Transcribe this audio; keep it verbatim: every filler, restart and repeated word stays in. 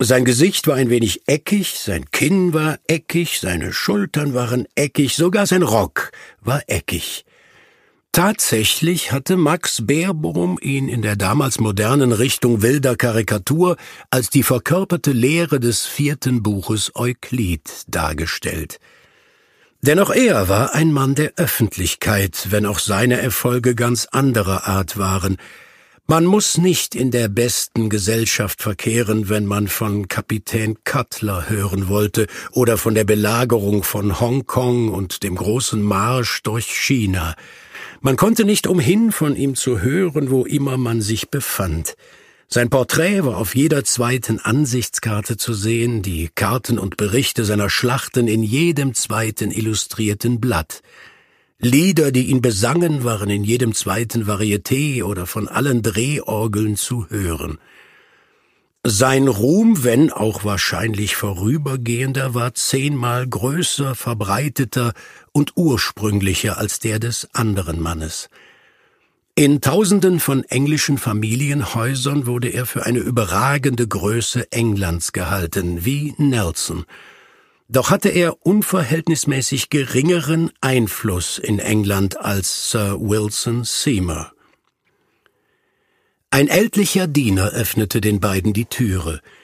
Sein Gesicht war ein wenig eckig, sein Kinn war eckig, seine Schultern waren eckig, sogar sein Rock war eckig. Tatsächlich hatte Max Beerbohm ihn in der damals modernen Richtung wilder Karikatur als die verkörperte Lehre des vierten Buches Euklid dargestellt. Denn auch er war ein Mann der Öffentlichkeit, wenn auch seine Erfolge ganz anderer Art waren. Man muss nicht in der besten Gesellschaft verkehren, wenn man von Kapitän Cutler hören wollte oder von der Belagerung von Hongkong und dem großen Marsch durch China. Man konnte nicht umhin, von ihm zu hören, wo immer man sich befand. Sein Porträt war auf jeder zweiten Ansichtskarte zu sehen, die Karten und Berichte seiner Schlachten in jedem zweiten illustrierten Blatt. Lieder, die ihn besangen, waren in jedem zweiten Varieté oder von allen Drehorgeln zu hören. Sein Ruhm, wenn auch wahrscheinlich vorübergehender, war zehnmal größer, verbreiteter und ursprünglicher als der des anderen Mannes. In Tausenden von englischen Familienhäusern wurde er für eine überragende Größe Englands gehalten, wie Nelson. Doch hatte er unverhältnismäßig geringeren Einfluss in England als Sir Wilson Seymour. Ein ältlicher Diener öffnete den beiden die Türe.